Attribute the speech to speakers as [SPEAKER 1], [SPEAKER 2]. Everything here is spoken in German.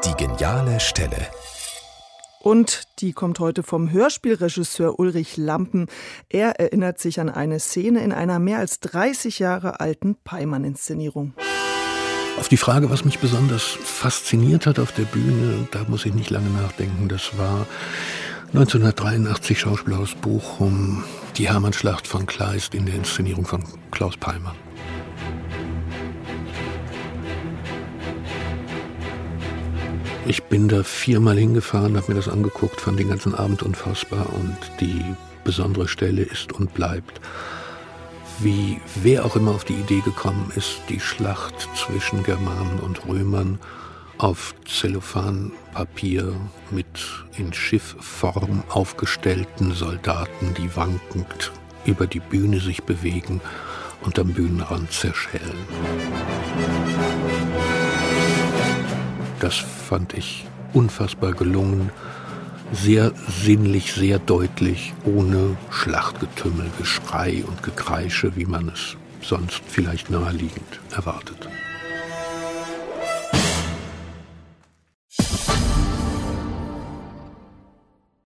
[SPEAKER 1] Die geniale Stelle.
[SPEAKER 2] Und die kommt heute vom Hörspielregisseur Ulrich Lampen. Er erinnert sich an eine Szene in einer mehr als 30 Jahre alten Peimann-Inszenierung.
[SPEAKER 3] Auf die Frage, was mich besonders fasziniert hat auf der Bühne, da muss ich nicht lange nachdenken. Das war 1983 Schauspielhaus Bochum, die Hermannschlacht von Kleist in der Inszenierung von Klaus Peimann. Ich bin da 4-mal hingefahren, habe mir das angeguckt, fand den ganzen Abend unfassbar und die besondere Stelle ist und bleibt, wie wer auch immer auf die Idee gekommen ist, die Schlacht zwischen Germanen und Römern auf Zellophanpapier mit in Schiffform aufgestellten Soldaten, die wankend über die Bühne sich bewegen und am Bühnenrand zerschellen. Das fand ich unfassbar gelungen, sehr sinnlich, sehr deutlich, ohne Schlachtgetümmel, Geschrei und Gekreische, wie man es sonst vielleicht naheliegend erwartet.